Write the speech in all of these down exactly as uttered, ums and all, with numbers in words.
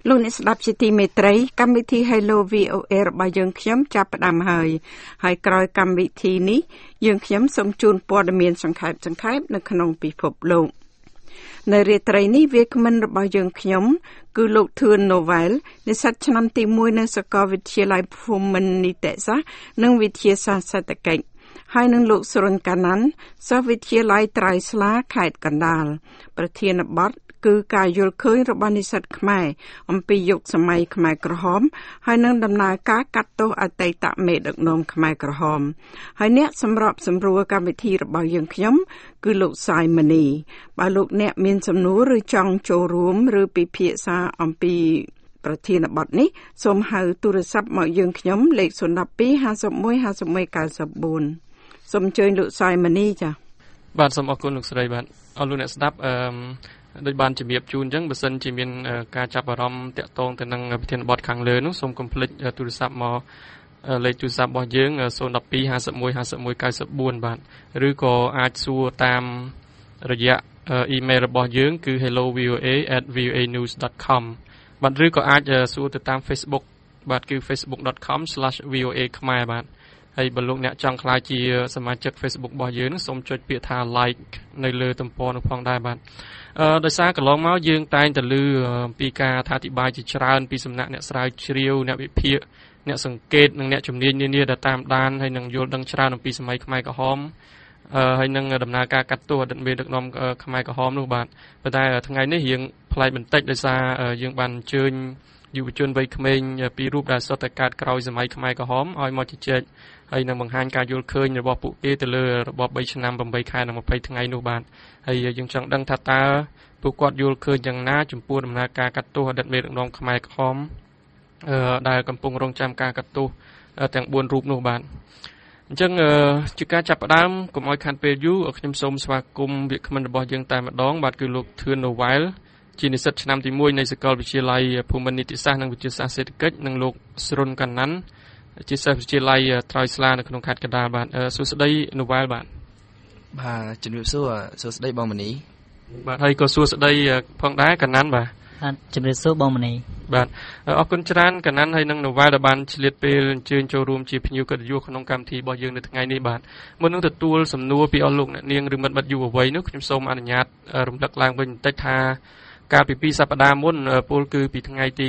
លោកអ្នកស្ដាប់ជាទីមេត្រីកម្មវិធី Hello វី អូ អេ របស់យើងខ្ញុំចាប់ផ្ដើមហើយហើយក្រោយកម្មវិធីនេះយើងខ្ញុំសូមជូនព័ត៌មានសង្ខេបសង្ខេបនៅក្នុងពិភពលោកនៅរាត្រីនេះវាគ្មិនរបស់យើងខ្ញុំគឺលោកធឿនណូវែលនិស្សិតឆ្នាំទីមួយនៅសាកលវិទ្យាល័យភូមិន្ទនីតិសាស្ត្រនិងវិទ្យាសាស្ត្រសេដ្ឋកិច្ចហើយនឹងលោកសុរិនកាណាន់សិស្សវិទ្យាល័យត្រើយស្លាខេត្តកណ្ដាលប្រធានបទគឺការយល់ឃើញរបស់និស្សិតខ្មែរអំពីយុគសម័យខ្មែរក្រហមហើយនឹងដំណើរការកាត់ទោសអតីតមេដឹកនាំខ្មែរក្រហមហើយអ្នកសម្របសម្រួលកម្មវិធីរបស់យើងខ្ញុំគឺលោកសាយម៉ានីបើលោកអ្នកមានសំណួរឬចង់ចូលរួមឬពិភាក្សាអំពីប្រធានបទនេះសូមហៅទូរស័ព្ទមកយើងខ្ញុំលេខศูนย์ หนึ่ง สอง ห้า หนึ่ง หนึ่ง ห้า หนึ่ง เก้า สี่សូមអញ្ជើញលោកសាយម៉ានីចា៎បាទសូមអរគុណលោកស្រីបាទអរលោកអ្នកស្ដាប់អឺដោយបានជំរាបជូនអញ្ចឹងបើសិនជាមានការចាប់អារម្មណ៍តាក់ទងទៅនឹងប្រធានបទខាងលើនោះសូមកុំភ្លេចទូរស័ព្ទមកលេខទូរស័ព្ទរបស់យើងศูนย์ หนึ่ง สอง ห้า หนึ่ง ห้า หนึ่ง เก้า สี่បាទឬក៏អាចសួរតាមរយៈអ៊ីមែលរបស់យើងគឺ hello v o a at v o a news dot com បាទឬក៏អាចសួរទៅតាម Facebook បាទគឺ facebook dot com slash v o a ខ្មែរបាទហើយបើលោកអ្នកចង់ក្លាយជាសមាជិក Facebook របស់យើងនោះសូមចុចពាក្យថា like នៅលើទំព័រនោះផងដែរបាទអឺដោយសារកន្លងមកយើងតែងតែលើពីការអធិប្បាយជាច្រើនពីសំណាក់អ្នកស្រាវជ្រាវអ្នកវិភាគអ្នកសង្កេតនិងអ្នកជំនាញនានាដែលតាមដានហើយនឹងយល់ដឹងច្រើនអំពីសម័យខ្មែរក្រហមអឺហើយនឹងដំណើរការកាត់ទោសអតីតមេដឹកនាំខ្មែរក្រហមនោះបាទប៉ុន្តែថ្ងៃនេះយើងប្លែកបន្តិចដោយសារយើងបានអញ្ជើញយុវជនវ័យក្មេងពីររូបដែលសុទ្ធតែកើតក្រោយសម័យខ្មែរក្រហមឲ្យមកជជែកហើយនឹងបង្ហាញការយល់ឃើញរបស់ពួកគេទៅលើរបប3ឆ្នាំ8ខែនិង20ថ្ងៃនោះបាទហើយយើងចង់ដឹងថាតើពួកគាត់យល់ឃើញយ៉ាងណាចំពោះដំណើរការកាត់ទោសអតីតមេដឹកនាំខ្មែរក្រហមអឺដែលកំពុងរងចាំការកាត់ទោសទាំងបួនរូបនោះបាទអញ្ចឹងជាការចាប់ផ្ដើមកុំឲ្យខាត់ពេលយូរខ្ញុំសូមស្វាគមន៍វាគ្មិនរបស់យើងតែម្ដងបាទគឺលោកធឿនណូវែលជានិស្សិតឆ្នាំទីមួយនៃសាកលវិទ្យាល័យភូមិន្ទនីតិសាស្ត្រនិងវិទ្យាសាស្ត្រសេដ្ឋកិច្ចនិងលោកសុរិនកាណាន់ជាសិស្សវិទ្យាល័យត្រើយស្លានៅក្នុងខេត្តកណ្ដាលបាទសួស្តីណូវែលបាទបាទជំរាបសួរសួស្តីបងមនីបាទហើយក៏សួស្តីផងដែរកាណាន់បាទបាទជំរាបសួរបងមនីបាទអរគុណច្រើនកាណាន់ហើយនិងណូវែលដែលបានឆ្លៀតពេលអញ្ជើញចូលរួមជាភ្ញៀវកិត្តិយសក្នុងកម្មវិធីរបស់យើងនៅថ្ងៃនេះបាទមុននឹងទទួលសំណួរពីអស់លោកអ្នកនាងឬមិត្តមិត្តយុវវ័យនោះខ្ញុំសូមអនុញ្ញាតរំលឹកឡើងវិញបន្តិចថាកាលពីពីរសប្តាហ៍មុនពលគឺពីថ្ងៃទី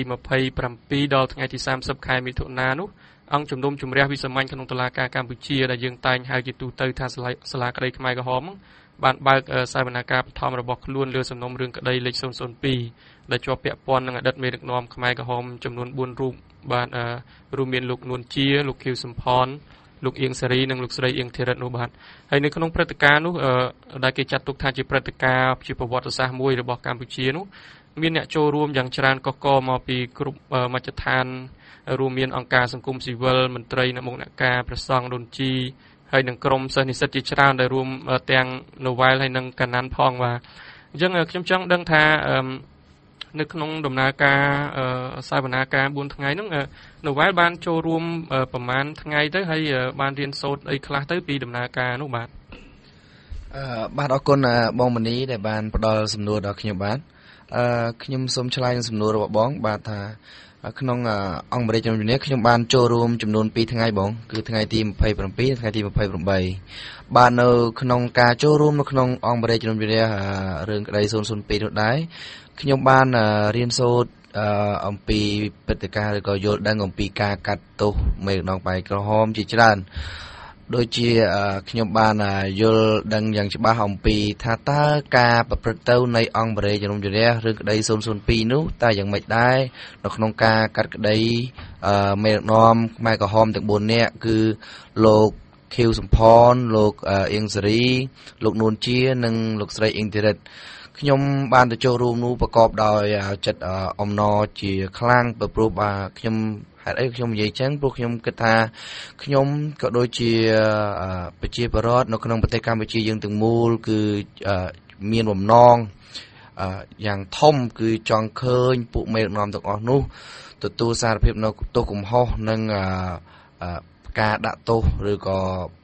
27ដល់ថ្ងៃទី30ខែមិថុនានោះអង្គជំនុំជម្រះវិសាមញ្ញក្នុងតុលាការកម្ពុជាដែលយើងតែងហៅជាទូទៅថាសាលាក្តីខ្មែរក្រហមបានបើកសវនកម្មបឋមរបស់ខ្លួនលើសំណុំរឿងក្តីលេខศูนย์ ศูนย์ twoដែលជាប់ពាក់ព័ន្ធនឹងអតីតមេដឹកនាំខ្មែរក្រហមចំនួនfourរូបបានរួមមានលោកនួនជាលោកខៀវសំផនលោកអៀងសេរីនិងលោកស្រីអៀងធីរិតនោះបាទហើយនៅក្នុងព្រឹត្តិការណ៍នោះដែលគេចាត់ទុកថាជាព្រឹត្តិការណ៍ជាប្រវត្តិសាស្ត្រមួយរបស់កម្ពុជានោះមានអ្នកចូលរួមយ៉ាងច្រើនកកកមកពីគ្រប់មជ្ឈដ្ឋានរួមមានអង្គការសង្គមស៊ីវិលមន្ត្រីអ្នកមុខអ្នកការប្រសង់ដូនជីហើយនឹងក្រុមសិស្សនិស្សិតជាច្រើនដែលរួមទាំងណូវែលហើយនិងកាណាន់ផងបាទអញ្ចឹងខ្ញុំចង់ដឹងថានៅក្នុងដំណើរការសវនាការfourថ្ងៃហ្នឹងណូវែលបានចូលរួមប្រហែលថ្ងៃទៅហើយបានរៀនសូត្រអីខ្លះទៅពីដំណើរការនោះបាទអឺបាទអរគុណបងមនីដែលបានផ្ដល់សំណួរដល់ខ្ញុំបាទអឺខ្ញុំសូមឆ្លើយនឹងសំណួររបស់បងបាទថាក្នុងអង្គបរិយាជំនាញខ្ញុំបានចូលរួមចំនួនtwoថ្ងៃបងគឺថ្ងៃទីtwenty-sevenថ្ងៃទីtwenty-eightបាទនៅក្នុងការចូលរួមនៅក្នុងអង្គបរិយាជំនាញរឿងក្តីศูนย์ ศูนย์ twoនោះដែរខ្ញុំបានរៀនសូត្រអំពីព្រឹត្តិការណ៍ឬក៏យល់ដឹងអំពីការកាត់ទោសមេដឹកនាំខ្មែរក្រហមជាច្រើនដូចជាខ្ញុំបានយល់ដឹងយ៉ាងច្បាស់អំពីថាតើការប្រព្រឹត្តទៅនៃអង្គបរិយាជំនុំជម្រះរឿងក្តីศูนย์ ศูนย์ twoនោះតើយ៉ាងម៉េចដែរនៅក្នុងការកាត់ក្តីមេដឹកនាំខ្មែរក្រហមទាំងfourនាក់គឺលោកខៀវសំផនលោកអៀងសេរីលោកនួនជានិងលោកស្រីអៀងធីរិតខ្ញុំបានទៅចូលរួមនោះប្រកបដោយចិត្តអំណរជាខ្លាំងព្រោះបាទខ្ញុំហេតុអីខ្ញុំនិយាយចឹងព្រោះខ្ញុំគិតថាខ្ញុំក៏ដូចជាប្រជាពលរដ្ឋនៅក្នុងប្រទេសកម្ពុជាយើងទាំងមូលគឺមានបំណងយ៉ាងធំគឺចង់ឃើញពួកមេដឹកនាំទាំងអស់នោះទទួលសារភាពនៅទោសកំហុសនិងការដាក់ទោសឬក៏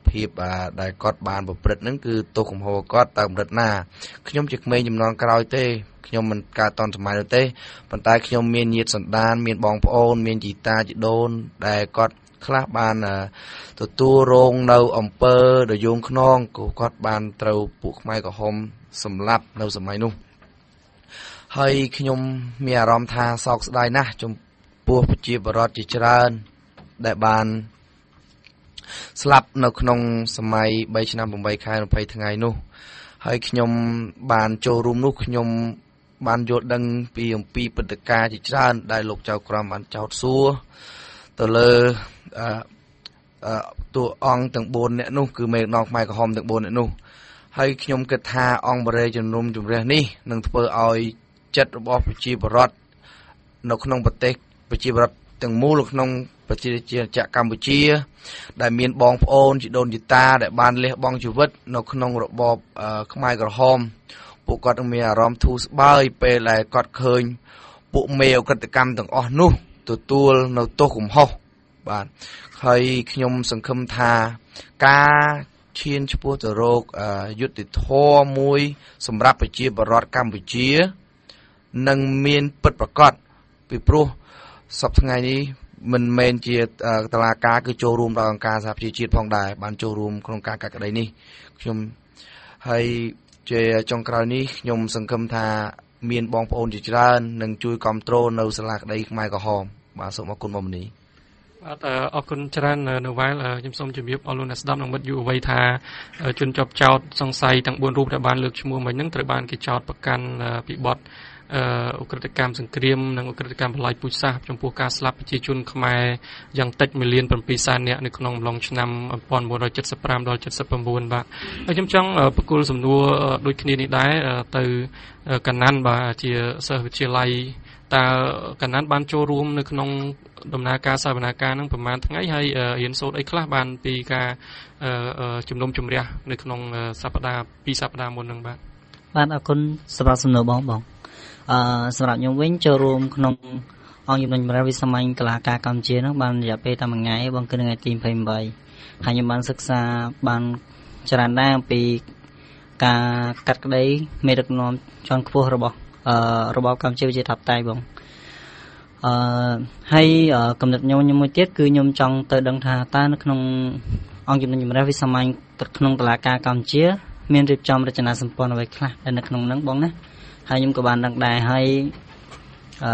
ភាពដែលគាត់បានប្រព្រឹត្តហ្នឹងគឺទោសកំហុសគាត់តើកម្រិតណាខ្ញុំជាក្មេងចំនួនក្រោយទេខ្ញុំមិនកើតតន់សម័យនោះទេប៉ុន្តែខ្ញុំមានញាតិសន្តានមានបងប្អូនមានជីតាជីដូនដែលគាត់ខ្លះបានទទួលរងនៅអំពើដ៏យងខ្នងគាត់បានត្រូវពួកខ្មែរក្រហមសម្លាប់នៅសម័យនោះហើយខ្ញុំមានអារម្មណ៍ថាសោកស្ដាយណាស់ចំពោះប្រជាពលរដ្ឋជាច្រើនដែលបានស្លាប់នៅក្នុងសម័យបីឆ្នាំប្រាំបីខែยี่สิบថ្ងៃនោះហើយខ្ញុំបានចូលរួមនោះខ្ញុំបានយល់ដឹងពីអំពីព្រឹត្តិការណ៍ជាច្រើនដែលលោកចៅក្រមបានចោទសួរទៅលើអឺអឺតួអង្គទាំងបួននាក់នោះគឺមេដឹកនាំខ្មែរក្រហមទាំងបួននាក់នោះហើយខ្ញុំគិតថាអង្គបរិយាជំនុំជម្រះនេះនឹងធ្វើឲ្យចិត្តរបស់ប្រជាពលរដ្ឋនៅក្នុងប្រទេសប្រជាពលរដ្ឋទាំងមូលក្នុងប្រជាជាតិកម្ពុជាដែលមានបងប្អូនជីដូនជីតាដែលបានលះបង់ជីវិតនៅក្នុងរបបខ្មែរក្រហមពួកគាត់មានអារម្មណ៍ធូរស្បើយពេលដែលគាត់ឃើញពួកមេអក្រិតកម្មទាំងអស់នោះទទួលនៅទោសកំហុសបាទហើយខ្ញុំសង្ឃឹមថាការឈានឆ្ពោះទៅរកយុត្តិធម៌មួយសម្រាប់ប្រជាពលរដ្ឋកម្ពុជានឹងមានពិតប្រាកដពីព្រោះសប្តាហ៍ថ្ងៃនេះមិនមែនជាតុលាការគឺចូលរួមដល់អង្គការសហប្រជាជាតិផងដែរបានចូលរួមក្នុងការកាត់ក្តីនេះខ្ញុំហើយជាចុងក្រោយនេះខ្ញុំសង្ឃឹមថាមានបងប្អូនជាច្រើននឹងជួយគ្រប់គ្រងនៅសាលាក្តីខ្មែរក្រហមបាទសូមអរគុណបងមនីបាទអរគុណច្រើននៅវ៉ាល់ខ្ញុំសូមជម្រាបអរលោកអ្នកស្ដាប់នឹងមិត្តយុវវ័យថាជនជាប់ចោទសង្ស័យទាំងបួនរូបដែលបានលើកឈ្មោះមិញហ្នឹងត្រូវបានគេចោទប្រកាន់ពីបទអឺអក្រិតកម្មសង្គ្រាមនិងអក្រិតកម្មប្រល័យពូជសាសន៍ចំពោះការស្លាប់ប្រជាជនខ្មែរយ៉ាងតិចមួយលានប្រាំពីរសែននាក់នៅក្នុងអំឡុងឆ្នាំnineteen seventy-fiveដល់seventy-nineបាទហើយខ្ញុំចង់បកគលសំណួរដូចគ្នានេះដែរទៅកណ្ណាន់បាទជាសិស្សវិទ្យាល័យតើកណ្ណាន់បានចូលរួមនៅក្នុងដំណើរការសវនាការនឹងប្រហែលថ្ងៃហើយរៀនសូត្រអីខ្លះបានពីការជំនុំជម្រះនៅក្នុងសប្តាហ៍ពីរសប្តាហ៍មុននឹងបាទបាទអរគុណសម្រាប់សំណួរបងបងអឺសម្រាប់ខ្ញុំវិញចូលរួមក្នុងអង្គជំនុំជម្រះវិសាមញ្ញតុលាការកម្ពុជានោះបានរយៈពេលតែមួយថ្ងៃបងគឺថ្ងៃទីยี่สิบแปดហើយខ្ញុំបានសិក្សាបានច្រើនដែរអំពីការកាត់ក្តីមេដឹកនាំជាន់ខ្ពស់របស់អឺរបបកម្ពុជាប្រជាធិបតេយ្យបងអឺហើយកំណត់ខ្ញុំមួយទៀតគឺខ្ញុំចង់ទៅដឹងថាតើនៅក្នុងអង្គជំនុំជម្រះវិសាមញ្ញក្នុងតុលាការកម្ពុជាមានរៀបចំរចនាសម្ព័ន្ធអ្វីខ្លះដែលនៅក្នុងហ្នឹងបងណាហើយខ្ញុំក៏បានដឹងដែរហើយអឺ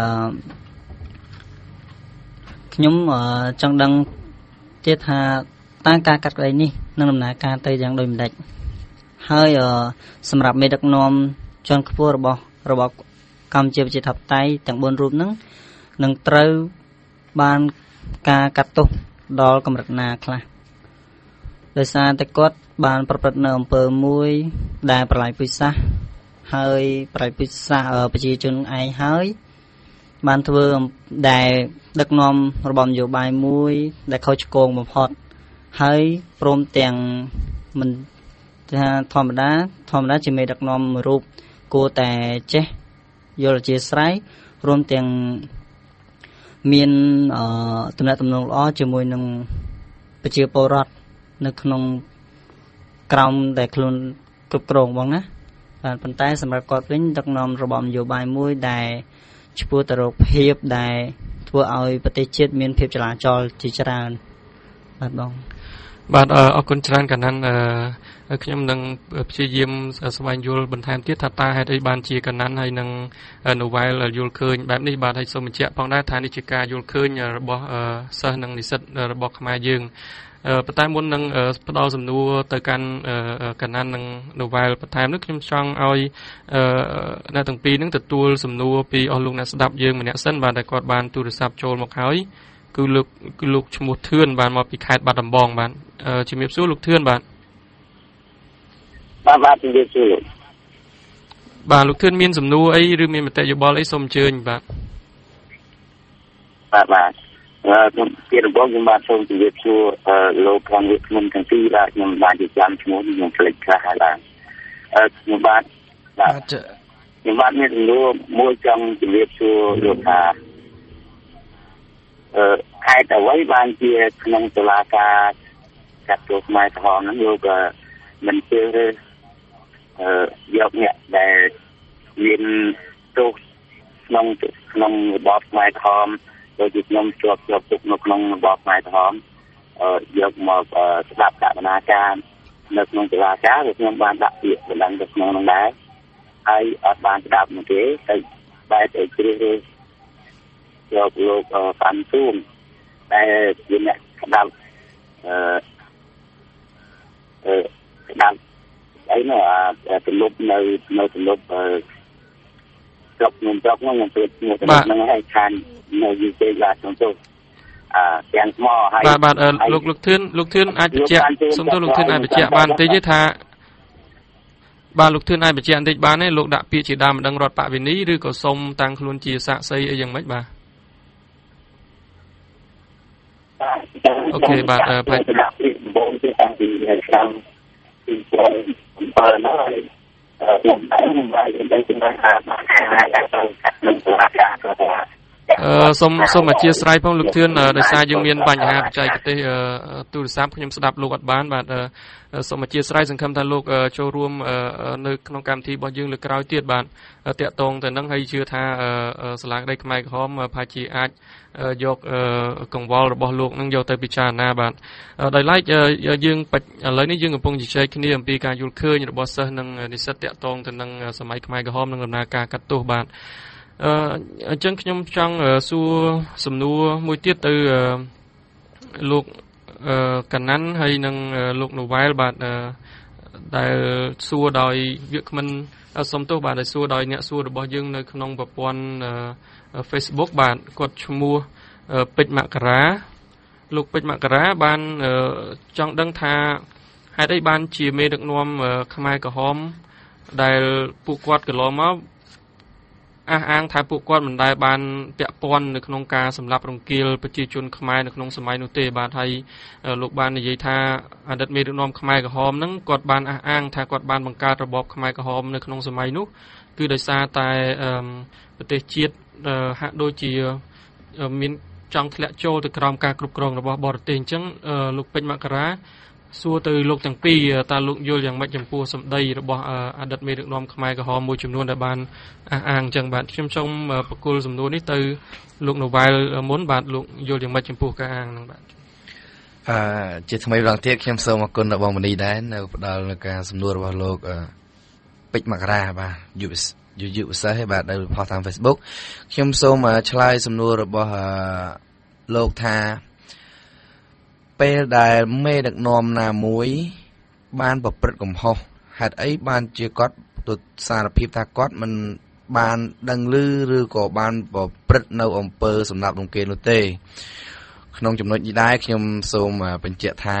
ខ្ញុំចង់ដឹងទៀតថាតើការកាត់ក្តីនេះនឹងដំណើរការទៅយ៉ាងដូចម្តេចហើយសម្រាប់មេដឹកនាំជាន់ខ្ពស់របស់របបកម្ពុជាប្រជាធិបតេយ្យទាំងបួនរូបហ្នឹងនឹងត្រូវបានការកាត់ទោសដល់កម្រិតណាខ្លះដោយសារតែគាត់បានប្រព្រឹត្តនៅអំពើមួយដែលប្រល័យពូជសាសន៍ហើយប្រល័យពូជសាសន៍ប្រជាជនឯងហើយបានធ្វើដែលដឹកនាំរបបនយោបាយមួយដែលខុសឆ្គងបំផុតហើយព្រមទាំងមិនថាធម្មតាធម្មតាជាមេដឹកនាំមួយរូបគួរតែចេះយល់អធិស្ឋានរួមទាំងមានអឺទំនាក់ទំនងល្អជាមួយនឹងប្រជាពលរដ្ឋនៅក្នុងក្រោមដែលខ្លួនគ្រប់គ្រងបងណាបាទប៉ុន្តែសម្រាប់គាត់វិញដឹកនាំរបបនយោបាយមួយដែលឆ្ពោះទៅរកភាពដែលធ្វើឲ្យប្រទេសជាតិមានភាពចលាចលជាច្រើនបាទបងបាទអរគុណច្រើនកណ្ណាន់អឺខ្ញុំនឹងព្យាយាមស្វែងយល់បន្ថែមទៀតថាតើហេតុអីបានជាកណ្ណាន់ហើយនឹងនូវែលយល់ឃើញបែបនេះបាទហើយសូមបញ្ជាក់ផងដែរថានេះជាការយល់ឃើញរបស់សិស្សនិងនិស្សិតរបស់ខ្មែរយើងប៉ុន្តែមុននឹងផ្ដល់សំណួរទៅកាន់កណ្ណាន់និងនូវែលបន្ថែមនេះខ្ញុំចង់ឲ្យអ្នកទាំងពីរនឹងទទួលសំណួរពីអស់លោកអ្នកស្ដាប់យើងម្នាក់សិនបាទដែលគាត់បានទូរស័ព្ទចូលមកហើយគឺលោកគឺលោកឈ្មោះធឿនបានមកពីខេត្តបាត់ដំបងបាទជំរាបសួរលោកធឿនបាទបាទបាទជំរាបសួរបាទលោកធឿនមានសំណួរអីឬមានមតិយោបល់អីសូមអញ្ជើញបាទបាទបាទអឺខ្ញុំពីរបងខ្ញុំបាទសូមជម្រាបសួរលោកខាងវិទ្យាមទាំងពីរបាទខ្ញុំបានជាចាំឈ្មោះខ្ញុំផ្លេចខ្លះហើយបាទអឺខ្ញុំបាទបាទខ្ញុំបាទមានសំណួរមួយចង់ជម្រាបសួរលោកថាអឺហេតុអ្វីបានជាក្នុងតុលាការកាត់ទោសខ្មែរក្រហមហ្នឹងលោកមិនជឿទេអឺយកអ្នកដែលមានទោសក្នុងក្នុងរបបខ្មែរក្រហមដោយជាខ្ញុំជាប់ជាប់ទុកនៅក្នុងរបបខ្មែរក្រហមអឺយកមកស្ដាប់កណ្ដាការនៅក្នុងតុលាការគឺខ្ញុំបានដាក់ពាក្យបណ្ដឹងទៅក្នុងនោះដែរហើយអត់បានស្ដាប់នោះទេតែបែរទៅជ្រើសរើសយកលោកប៉ាន់ស៊ូមដែលជាអ្នកស្ដាប់អឺអឺស្ដាប់អីនោះអាទម្លាប់នៅនៅទម្លាប់អឺស្រុកខ្ញុំស្រុកហ្នឹងខ្ញុំពេទ្យមួយហ្នឹងឲ្យខាននៅយូរពេកបាទខ្ញុំទៅអឺទាំងថ្មហើយបាទបាទលោកលោកធឿនលោកធឿនអាចបញ្ជាក់សូមទោសលោកធឿនអាចបញ្ជាក់បានបន្តិចទេថាបាទលោកធឿនអាចបញ្ជាក់បន្តិចបានទេលោកដាក់ពាក្យជាដើមបណ្ដឹងរដ្ឋបវេនីឬក៏សុំតាំងខ្លួនជាសាក្សីអីយ៉ាងម៉េចបាទអូខេបាទអឺបាទដាក់ពាក្យដំបូងគឺតាំងពីឆ្នាំពីbảyណាហើយខ្ញុំដែរខ្ញុំដែរខ្ញុំដែរថាបានហើយដល់នឹងតុលាការក៏អឺសូមសូមអធិស្ឋានផងលោកធឿនដោយសារយើងមានបញ្ហាបច្ចេកទេសទូរស័ព្ទខ្ញុំស្ដាប់លោកអត់បានបាទសូមអធិស្ឋានសង្ឃឹមថាលោកចូលរួមនៅក្នុងកម្មវិធីរបស់យើងលើក្រោយទៀតបាទតាក់ទងទៅនឹងហើយជឿថាសាលាក្តីខ្មែរក្រហមប្រហែលជាអាចយកកង្វល់របស់លោកនឹងយកទៅពិចារណាបាទដោយឡែកយើងឥឡូវនេះយើងកំពុងជជែកគ្នាអំពីការយល់ឃើញរបស់សិស្សនិងនិស្សិតតាក់ទងទៅនឹងសម័យខ្មែរក្រហមនិងដំណើរការកាត់ទោសបាទអឺអញ្ចឹងខ្ញុំចង់សួរសំណួរមួយទៀតទៅលោកអឺកណាន់ហើយនិងលោកនូវែលបាទដែលសួរដោយវាគ្មិនសុំទោសបាទដែលសួរដោយអ្នកសួររបស់យើងនៅក្នុងប្រព័ន្ធ Facebook បាទគាត់ឈ្មោះពេជ្រមករាលោកពេជ្រមករាបានចង់ដឹងថាហេតុអីបានជាមេដឹកនាំខ្មែរក្រហមដែលពួកគាត់កន្លងមកអះអាងថាពួកគាត់មិនដែលបានពាក់ព័ន្ធនៅក្នុងការសម្លាប់រង្គាលប្រជាជនខ្មែរនៅក្នុងសម័យនោះទេបាទហើយលោកបាននិយាយថាអតីតមេដឹកនាំខ្មែរក្រហមហ្នឹងគាត់បានអះអាងថាគាត់បានបង្កើតរបបខ្មែរក្រហមនៅក្នុងសម័យនោះគឺដោយសារតែប្រទេសជាតិហាក់ដូចជាមានចង់ធ្លាក់ចូលទៅក្រោមការគ្រប់គ្រងរបស់បរទេសអញ្ចឹងលោកពេជ្រមករាសួរទៅលោកទាំងពីរតើលោកយល់យ៉ាងម៉េចចំពោះសម្ដីរបស់អតីតមេដឹកនាំខ្មែរក្រហមមួយចំនួនដែលបានអះអាងអញ្ចឹងបាទខ្ញុំសូមបកគលសំណួរនេះទៅលោកនូវែលមុនបាទលោកយល់យ៉ាងម៉េចចំពោះការអាងហ្នឹងបាទអឺជាថ្មីម្ដងទៀតខ្ញុំសូមអរគុណដល់បងមនីដែរនៅផ្ដល់នៅការសំណួររបស់លោកពេជ្រមករាបាទយុវយុវវិសេសបាទដែលផុសតាម Facebook ខ្ញុំសូមឆ្លើយសំណួររបស់លោកថាពេលដែលមេដឹកនាំណាមួយបានប្រព្រឹត្តកំហុសហេតុអីបានជាគាត់ទៅសារភាពថាគាត់មិនបានដឹងឮឬក៏បានប្រព្រឹត្តនៅអំពើសម្លាប់រង្គាលនោះទេក្នុងចំណុចនេះដែរខ្ញុំសូមបញ្ជាក់ថា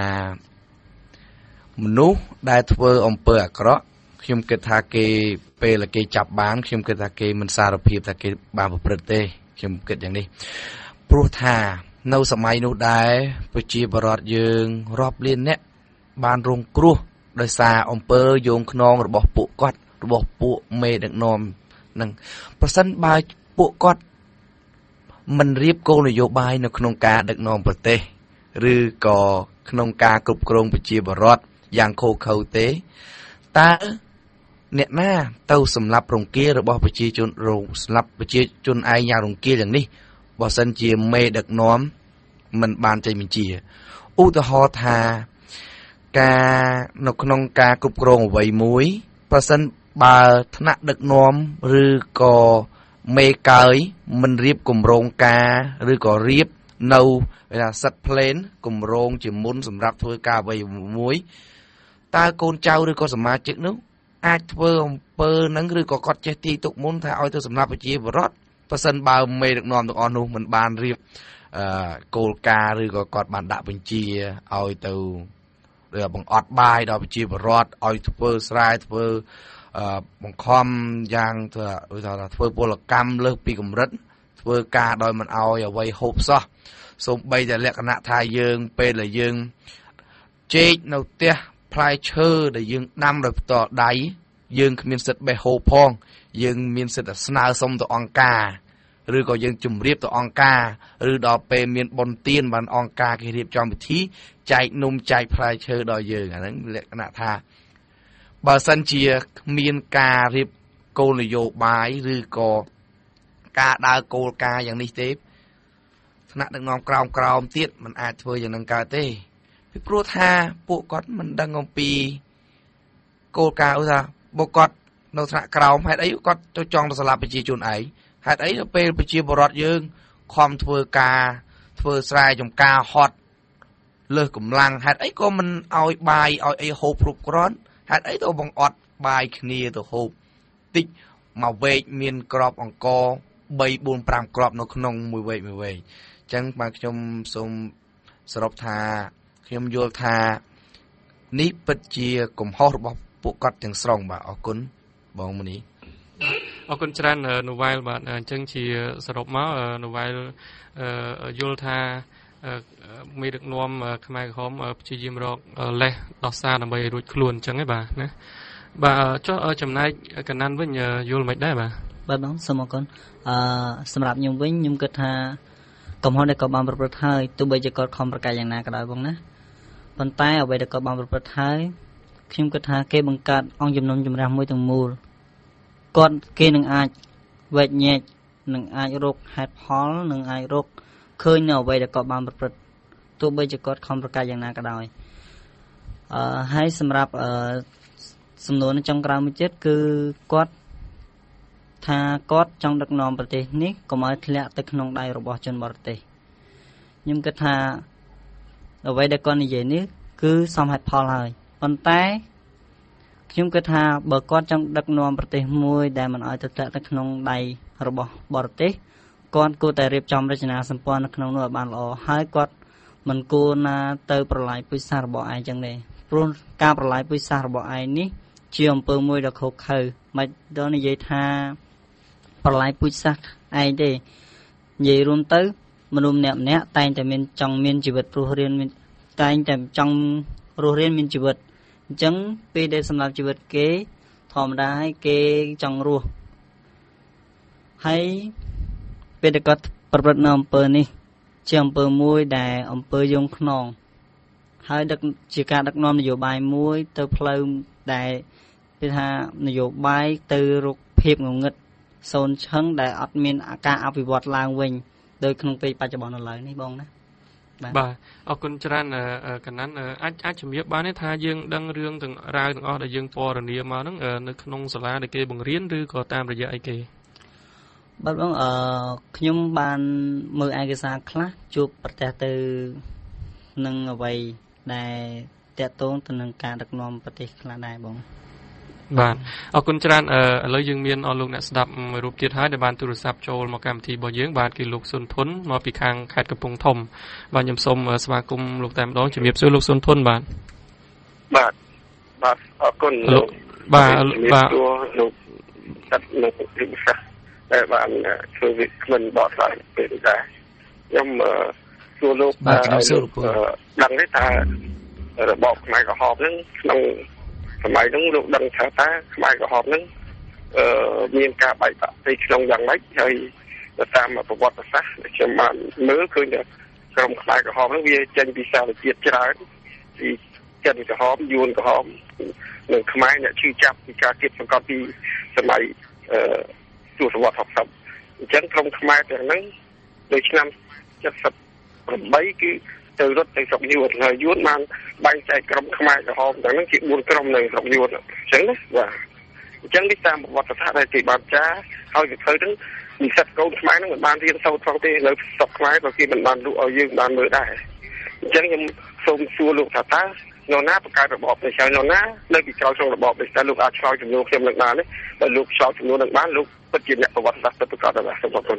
មនុស្សដែលធ្វើអំពើអាក្រក់ខ្ញុំគិតថាគេពេលគេចាប់បានខ្ញុំគិតថាគេមិនសារភាពថាគេបានប្រព្រឹត្តទេខ្ញុំគិតយ៉ាងនេះព្រោះថានៅសម័យនោះដែរប្រជាពលរដ្ឋយើងរាប់លានអ្នកបានរងគ្រោះដោយសារអំពើយោងខ្នងរបស់ពួកគាត់របស់ពួកមេដឹកនាំនឹងប្រសិនបើពួកគាត់មិនរៀបគោលនយោបាយនៅក្នុងការដឹកនាំប្រទេសឬក៏ក្នុងការគ្រប់គ្រងប្រជាពលរដ្ឋយ៉ាងខុសខើទេតើអ្នកណាទៅសម្លាប់រង្គាលរបស់ប្រជាជនរងសម្លាប់ប្រជាជនឯងយ៉ាងរង្គាលយ៉ាងនេះបើសិនជាមេដឹកនាំមិនបានចេញបញ្ជាឧទាហរណ៍ថាការនៅក្នុងការគ្រប់គ្រងអ្វីមួយប្រសិនបើថ្នាក់ដឹកនាំឬក៏មេកើយមិនរៀបគម្រោងការឬក៏រៀបនៅគេថាសិតផ្លេនគម្រោងជាមុនសម្រាប់ធ្វើការអ្វីមួយតើកូនចៅឬក៏សមាជិកនោះអាចធ្វើអំពើហ្នឹងឬក៏គាត់ចេះទីទុកមុនថាឲ្យទៅសម្រាប់ប្រជាពលរដ្ឋប្រសិនបើមេដឹកនាំទាំងអស់នោះមិនបានរៀបអឺគោលការណ៍ឬក៏គាត់បានដាក់បញ្ជាឲ្យទៅឬបង្អត់បាយដល់ប្រជាពលរដ្ឋឲ្យធ្វើស្រែធ្វើអឺបង្ខំយ៉ាងធ្វើថាធ្វើពលកម្មលើសពីកម្រិតធ្វើការដោយមិនឲ្យអ្វីហូបសោះសូម្បីតែលក្ខណៈថាយើងពេលដែលយើងជែកនៅផ្ទះផ្លែឈើដែលយើងដាំដោយផ្ទាល់ដៃយើងគ្មានសិទ្ធិបេះហូបផងយើងមានសិទ្ធិស្នើសុំទៅអង្គការឬក៏យើងជម្រាបទៅអង្គការឬដល់ពេលមានបុណ្យទានបានអង្គការគេរៀបចំពិធីចែកនំចែកផ្លែឈើដល់យើងអាហ្នឹងលក្ខណៈថាបើសិនជាមានការរៀបគោលនយោបាយឬក៏ការដើរគោលការណ៍យ៉ាងនេះទេថ្នាក់ដឹកនាំក្រោមក្រោមទៀតมันអាចធ្វើយ៉ាងនឹងកើតទេពីព្រោះថាពួកគាត់មិនដឹងអំពីគោលការណ៍ឧស្សាហ៍បុគ្គលនៅថ្នាក់ក្រោមហេតុអីគាត់ទៅចង់ទៅស្លាប់ប្រជាជនឯងហេតុអីទៅពេលប្រជាពលរដ្ឋយើងខំធ្វើការធ្វើស្រែចម្ការហត់លើសកម្លាំងហេតុអីក៏មិនឲ្យបាយឲ្យអីហូបគ្រប់គ្រាន់ហេតុអីទៅបង្អត់បាយគ្នាទៅហូបតិចមកវែកមានក្របអង្គរបី បួន ប្រាំគ្រាប់នៅក្នុងមួយវែកមួយវែកអញ្ចឹងបាទខ្ញុំសូមសរុបថាខ្ញុំយល់ថានេះពិតជាកំហុសរបស់ពួកគាត់ទាំងស្រុងបាទអរគុណបងមនីអរគុណច្រើននូវែលបាទអញ្ចឹងជាសរុបមកនូវែលយល់ថាមេដឹកនាំខ្មែរក្រហមព្យាយាមរកលេសដោះសារដើម្បីរួចខ្លួនអញ្ចឹងហ៎បាទណាបាទចុះចំណែកកណ្ដាលវិញយល់មិនដែរបាទបាទបងសូមអរគុណអឺសម្រាប់ខ្ញុំវិញខ្ញុំគិតថាកំហុសដែលក៏បានប្រព្រឹត្តហើយទោះបីជាគាត់ខំប្រកែកយ៉ាងណាក៏ដោយបងណាប៉ុន្តែអ្វីដែលគាត់បានប្រព្រឹត្តហើយខ្ញុំគិតថាគេបង្កើតអង្គជំនុំជម្រះមួយទាំងមូលគាត់គេនឹងអាចវែកញែកនឹងអាចរកហេតុផលនឹងអាចរកឃើញនៅអ្វីដែលគាត់បានប្រព្រឹត្តទោះបីជាគាត់ខំប្រកែកយ៉ាងណាក៏ដោយអឺហើយសម្រាប់អឺសំណួរនៅចំក្រោយមួយទៀតគឺគាត់ថាគាត់ចង់ដឹកនាំប្រទេសនេះកុំឲ្យធ្លាក់ទៅក្នុងដៃរបស់ជនបរទេសខ្ញុំគិតថាអ្វីដែលគាត់និយាយនេះគឺសមហេតុផលហើយប៉ុន្តែខ្ញុំគិតថាបើគាត់ចង់ដឹកនាំប្រទេសមួយដែលមិនឲ្យទៅធ្លាក់ទៅក្នុងដៃរបស់បរទេសគាត់គួរតែរៀបចំរចនាសម្ព័ន្ធនៅក្នុងនោះឲ្យបានល្អហើយគាត់មិនគួរណាទៅប្រឡាយពូជសាសន៍របស់ឯងចឹងទេព្រោះការប្រឡាយពូជសាសន៍របស់ឯងនេះជាអំពើមួយដ៏ខុសខើមិនដល់និយាយថាប្រឡាយពូជសាសន៍ឯងទេនិយាយរួមទៅមនុស្សម្នាក់ម្នាក់តែងតែមានចង់មានជីវិតរស់រានតែងតែចង់រស់រានមានជីវិតអញ្ចឹងពេលដែលសម្រាប់ជីវិតគេធម្មតាឲ្យគេចង់រស់ហើយពេលដែលគាត់ប្រព្រឹត្តនៅអំពើនេះជាអំពើមួយដែលអំពើយងខ្នងហើយដឹកជាការដឹកនាំនយោបាយមួយទៅផ្លូវដែលគេថានយោបាយទៅរកភាពងងឹតសូនឈឹងដែលអត់មានការអភិវឌ្ឍឡើងវិញដោយក្នុងពេលបច្ចុប្បន្នឥឡូវនេះបងណាបាទអរគុណច្រើនកណ្ណាន់អាចអាចជំរាបបានទេថាយើងដឹងរឿងទាំងរាវទាំងអស់ដែលយើងពណ៌នាមកហ្នឹងនៅក្នុងសាលាដែលគេបង្រៀនឬក៏តាមរយៈអីគេបាទបងអឺខ្ញុំបានមើលឯកសារខ្លះជួបប្រទះទៅនឹងអ្វីដែលតាក់ទងទៅនឹងការដឹកនាំប្រទេសខ្លះដែរបងបាទអរគុណច្រើនឥឡូវយើងមានអស់លោកអ្នកស្ដាប់មួយរូបទៀតហើយដែលបានទូរស័ព្ទចូលមកកម្មវិធីរបស់យើងបាទគឺលោកសុនធុនមកពីខាងខេត្តកំពង់ធំបាទខ្ញុំសូមស្វាគមន៍លោកតែម្ដងជំរាបសួរលោកសុនធុនបាទបាទបាទអរគុណលោកបាទបាទលោកស្ដាប់លោកពិសាតែបានធ្វើវិក្កាមបកស្រាយពេលដែរខ្ញុំសួរលោកបាទខ្ញុំសួរលោកដឹងទេថារបបខ្មែរក្រហមហ្នឹងក្នុងសម័យហ្នឹងលោកដឹងថាតើខ្មែរក្រហមហ្នឹងអឺមានការបែកបាក់ផ្ទៃក្នុងយ៉ាងម៉េចហើយតាមប្រវត្តិសាស្ត្រដែលខ្ញុំបានមើលឃើញថាក្រុមខ្មែរក្រហមហ្នឹងវាចេញពីសារជាតិច្រើនពីចិនក្រហមយួនក្រហមនិងខ្មែរអ្នកឈឺចាប់ពីការគៀបសង្កត់ពីសម័យអឺទសវត្សរ៍ហកសិបអញ្ចឹងក្រុមខ្មែរទាំងហ្នឹងនៅឆ្នាំเจ็ดสิบแปดគឺទៅរត់ទៅស្រុកយួនហើយយួនបានបែងចែកក្រុមខ្មែរក្រហមទាំងហ្នឹងជាបួនក្រុមនៅស្រុកយួនអញ្ចឹងណាបាទអញ្ចឹងនេះតាមប្រវត្តិសាស្ត្រដែលគេបានចារហើយវាធ្វើហ្នឹងនិស្សិតកូនខ្មែរហ្នឹងមិនបានរៀនសូត្រផងទេនៅស្រុកខ្មែរក៏គេមិនបានលក់ឲ្យយើងបានមើលដែរអញ្ចឹងខ្ញុំសូមសួរលោកថាតើនរណាបង្កើតរបបនេះហើយនរណានៅពីក្រោយក្នុងរបបនេះតើលោកអាចឆ្លើយចំនួនខ្ញុំនឹងបានទេបើលោកឆ្លើយចំនួននឹងបានលោកពិតជាអ្នកប្រវត្តិសាស្ត្រពិតប្រាកដដែរសូមអរគុណ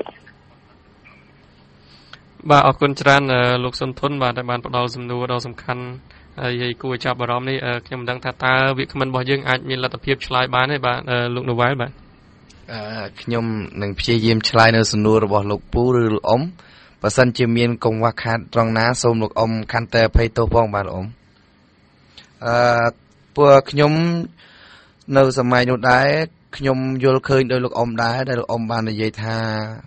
បាទអរគុណច្រើនលោកសុនធុនបាទដែលបានផ្ដល់សំណួរដ៏សំខាន់ហើយគួរចាប់អារម្មណ៍នេះខ្ញុំមិនដឹងថាតើវាគ្មិនរបស់យើងអាចមានលទ្ធភាពឆ្លើយបានទេបាទលោកនូវែលបាទអឺខ្ញុំនឹងព្យាយាមឆ្លើយនៅសំណួររបស់លោកពូឬលោកអ៊ំបើសិនជាមានកង្វះខាតត្រង់ណាសូមលោកអ៊ំខន្តីអភ័យទោសផងបាទលោកអ៊ំអឺពួកខ្ញុំនៅសម័យនោះដែរខ្ញុំយល់ឃើញដោយលោកអ៊ំដែរដែលលោកអ៊ំបាននិយាយថា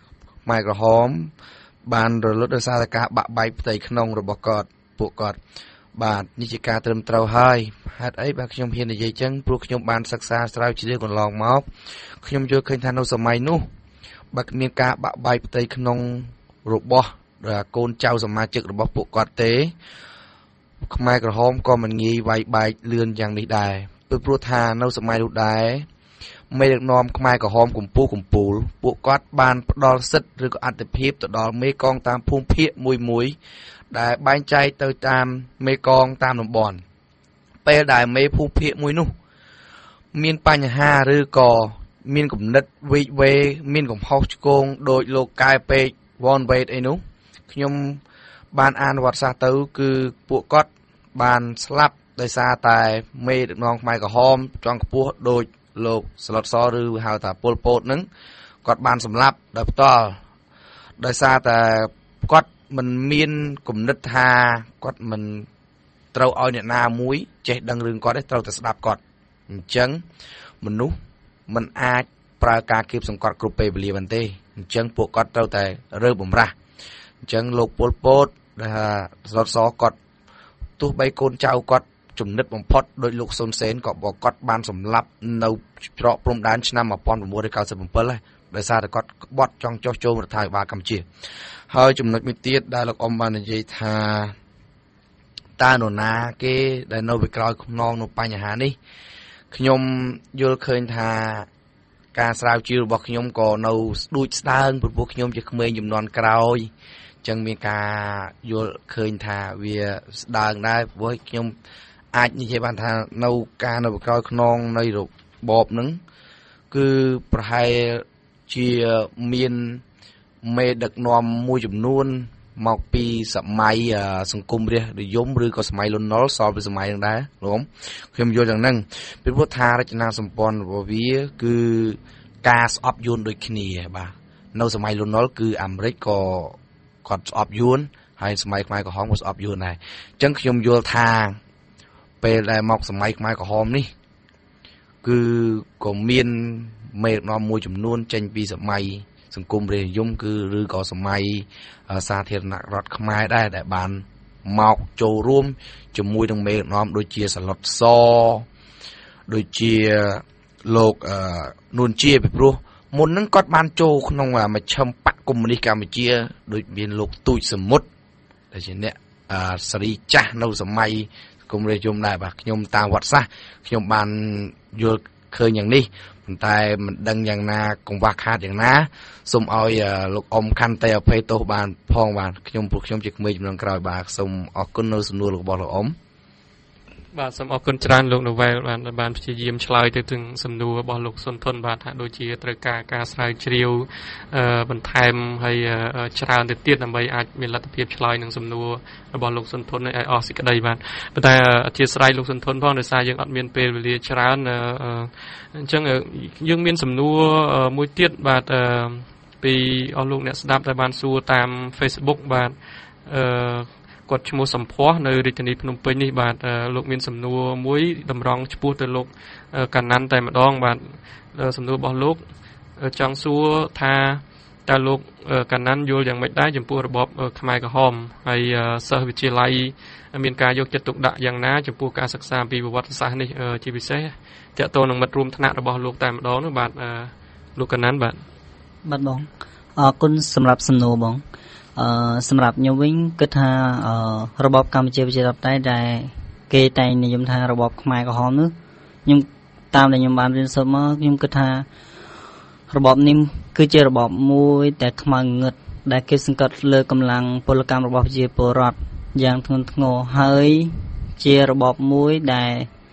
ខ្មែរក្រហមបានរលត់ដោយសារតែការបាក់បែកផ្ទៃក្នុងរបស់គាត់ពួកគាត់បាទនេះជាការត្រឹមត្រូវហើយហេតុអីបាទខ្ញុំហ៊ាននិយាយចឹងព្រោះខ្ញុំបានសិក្សាស្រាវជ្រាវកន្លងមកខ្ញុំយល់ឃើញថានៅសម័យនោះបើគ្មានការបាក់បែកផ្ទៃក្នុងរបស់កូនចៅសមាជិករបស់ពួកគាត់ទេខ្មែរក្រហមក៏មិនងាយវាយបែកលឿនយ៉ាងនេះដែរព្រោះថានៅសម័យនោះដែរមេដឹកនាំខ្មែរក្រហមកម្ពុជាកម្ពុជាពួកគាត់បានផ្ដល់សិទ្ធិឬក៏អធិភាពទៅដល់មេកងតាមភូមិភាគមួយមួយដែលបែងចែកទៅតាមមេកងតាមតំបន់ពេលដែលមេភូមិភាគមួយនោះមានបញ្ហាឬក៏មានគំនិតវិវេមានកំហុសឆ្គងដោយលោកកែពេកវ៉នវេតអីនោះខ្ញុំបានអានវត្តសាស្ត្រទៅគឺពួកគាត់បានស្លាប់ដោយសារតែមេដឹកនាំខ្មែរក្រហមចង់ខ្ពស់ដោយលោកស្លុតសឬហៅថាពលពតនឹងគាត់បានសម្លាប់ដោយផ្ទាល់ដោយសារតែគាត់មិនមានគំនិតថាគាត់មិនត្រូវឲ្យអ្នកណាមួយចេះដឹងរឿងគាត់ទេត្រូវតែស្ដាប់គាត់អញ្ចឹងមនុស្សមិនអាចប្រើការគៀបសង្កត់គ្រប់ពេលវេលាបានទេអញ្ចឹងពួកគាត់ត្រូវតែរើបំរាស់អញ្ចឹងលោកពលពតដែលថាស្លុតសគាត់ទោះបីកូនចៅគាត់ចំណិតបំផុតដោយលោកស៊ុនសេនក៏បគាត់បានសម្លាប់នៅច្រកព្រំដែនឆ្នាំmột nghìn chín trăm chín mươi bảyហើយដោយសារតែគាត់ក្បត់ចង់ចោះចូលរដ្ឋាភិបាលកម្ពុជាហើយចំណុចមួយទៀតដែលលោកអ៊ំបាននិយាយថាតើនរណាគេដែលនៅពីក្រោយខ្នងនៅបញ្ហានេះខ្ញុំយល់ឃើញថាការស្រាវជ្រាវរបស់ខ្ញុំក៏នៅស្ដួចស្ដើងព្រោះខ្ញុំជាក្មេងជំនាន់ក្រោយចឹងមានការយល់ឃើញថាវាស្ដើងដែរព្រោះខ្ញុំអាចនិយាយបានថានៅការនៅក្រោយខ្នងនៃរបបហ្នឹងគឺប្រហែលជាមានមេដឹកនាំមួយចំនួនមកពីសម័យសង្គមរាស្ត្រនិយមឬក៏សម័យលន់នល់សល់ពីសម័យហ្នឹងដែរលោកខ្ញុំយល់យ៉ាងហ្នឹងពីព្រោះថារចនាសម្ព័ន្ធរបស់វាគឺការស្អប់យួនដូចគ្នាបាទនៅសម័យលន់នល់គឺអាមេរិកក៏គាត់ស្អប់យួនហើយសម័យខ្មែរក្រហមក៏ស្អប់យួនដែរអញ្ចឹងខ្ញុំយល់ថាពេលដែលមកសម័យខ្មែរក្រហមនេះគឺក៏មានមេដឹកនាំមួយចំនួនចេញពីសម័យសង្គមរាស្ត្រនិយមគឺឬក៏សម័យសាធារណរដ្ឋខ្មែរដែរដែលបានមកចូលរួមជាមួយនឹងមេដឹកនាំដូចជាសឡុតសដូចជាលោកនួនជាពីព្រោះមុនហ្នឹងគាត់បានចូលក្នុងមជ្ឈិមបកកុម្មុយនីសកម្ពុជាដូចមានលោកទូចសមុទ្រដែលជាអ្នកសេរីចាស់នៅសម័យគុំរាជយមដែរបាទខ្ញុំតាមវត្តសាស្ត្រខ្ញុំបានយល់ឃើញយ៉ាងនេះប៉ុន្តែមិនដឹងយ៉ាងណាកង្វះខាតយ៉ាងណាសូមឲ្យលោកអ៊ំខន្តីអភ័យទោសបានផងបាទខ្ញុំពួកខ្ញុំជាក្មេងចំនួនក្រោយបាទសូមអរគុណនៅសំណួររបស់លោកអ៊ំបាទសូមអរគុណច្រើនលោកនូវែលបានបានព្យាយាមឆ្លើយទៅถึงសំណួររបស់លោកសុនធនបាទថាដូចជាត្រូវការការស្រាវជ្រាវអឺបន្ថែមហើយច្រើនទៅទៀតដើម្បីអាចមានលទ្ធភាពឆ្លើយនឹងសំណួររបស់លោកសុនធនឲ្យអស់សេចក្តីបាទប៉ុន្តែអធិស្ឋានលោកសុនធនផងដោយសារយើងអត់មានពេលវេលាច្រើនអញ្ចឹងយើងមានសំណួរមួយទៀតបាទពីអស់លោកអ្នកស្ដាប់ដែលបានសួរតាម Facebook បាទអឺគាត់ឈ្មោះសំភ័សនៅរាជធានីភ្នំពេញនេះបាទលោកមានសំណួរមួយតម្រង់ឆ្ពោះទៅលោកកណ្ណាន់តែម្ដងបាទសំណួររបស់លោកចង់សួរថាតើលោកកណ្ណាន់យល់យ៉ាងម៉េចដែរចំពោះរបបខ្មែរក្រហមហើយសិស្សវិទ្យាល័យមានការយកចិត្តទុកដាក់យ៉ាងណាចំពោះការសិក្សាពីប្រវត្តិសាស្ត្រនេះជាពិសេសទាក់ទងនឹងមិត្តរួមថ្នាក់របស់លោកតែម្ដងនោះបាទលោកកណ្ណាន់បាទបាទបងអរគុណសម្រាប់សំណួរបងអឺសម្រាប់ខ្ញុំវិញគិតថារបបកម្ពុជាប្រជាធិបតេយ្យដែលគេតែងនិយមថារបបខ្មែរក្រហមនោះខ្ញុំតាមដែលខ្ញុំបានរៀនសូត្រមកខ្ញុំគិតថារបបនេះគឺជារបបមួយតែខ្មៅងងឹតដែលគេសង្កត់លើកម្លាំងពលកម្មរបស់ប្រជាពលរដ្ឋយ៉ាងធ្ងន់ធ្ងរហើយជារបបមួយដែល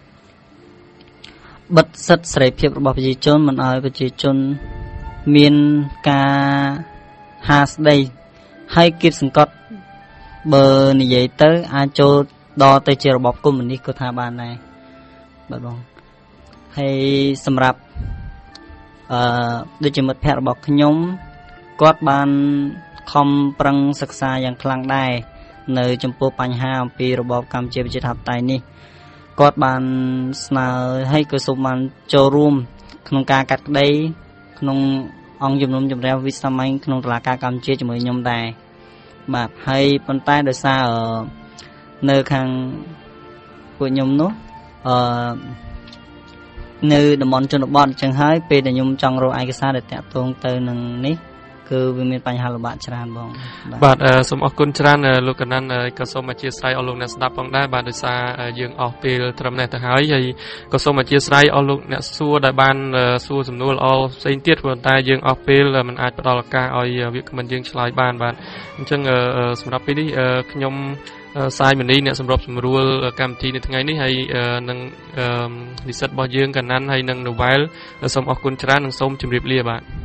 បិទសិទ្ធិសេរីភាពរបស់ប្រជាជនមិនឲ្យប្រជាជនមានការហាស្ដីហើយគៀបសង្កត់បើនិយាយទៅអាចចូលដល់ទៅជារបបកុម្មុយនីសក៏ថាបានដែរបាទបងហើយសម្រាប់អឺដូចជាមិត្តភ័ក្តិរបស់ខ្ញុំគាត់បានខំប្រឹងសិក្សាយ៉ាងខ្លាំងដែរនៅចំពោះបញ្ហាអំពីរបបកម្ពុជាប្រជាធិបតេយ្យនេះគាត់បានស្នើឲ្យក៏សូមបានចូលរួមក្នុងការកាត់ក្តីក្នុងអង្គជំនុំជម្រះវិសាមញ្ញក្នុងតុលាការកម្ពុជាជាមួយខ្ញុំដែរបាទហើយប៉ុន្តែដោយសារនៅខាងពួកខ្ញុំនោះអឺនៅតំបន់ជនបទអញ្ចឹងហើយពេលដែលខ្ញុំចង់រកឯកសារដែលតាក់ទងទៅនឹងនេះគឺវាមានបញ្ហាលំបាកច្រើនបងបាទសូមអរគុណច្រើនលោកកណ្ណាន់ក៏សូមអធិស្ឋានអស់លោកអ្នកស្ដាប់ផងដែរបាទដោយសារយើងអស់ពេលត្រឹមនេះទៅហើយហើយក៏សូមអធិស្ឋានអស់លោកអ្នកសួរដែលបានសួរសំណួរល្អផ្សេងទៀតប៉ុន្តែយើងអស់ពេលមិនអាចផ្ដល់ឱកាសឲ្យវាគ្មិនយើងឆ្លើយបានបាទអញ្ចឹងសម្រាប់ពេលនេះខ្ញុំសាយមនីអ្នកសម្របសម្រួលកម្មវិធីនៅថ្ងៃនេះហើយនឹងនិស្សិតរបស់យើងកណ្ណាន់ហើយនឹងនូវែលសូមអរគុណច្រើននិងសូមជម្រាបលាបាទ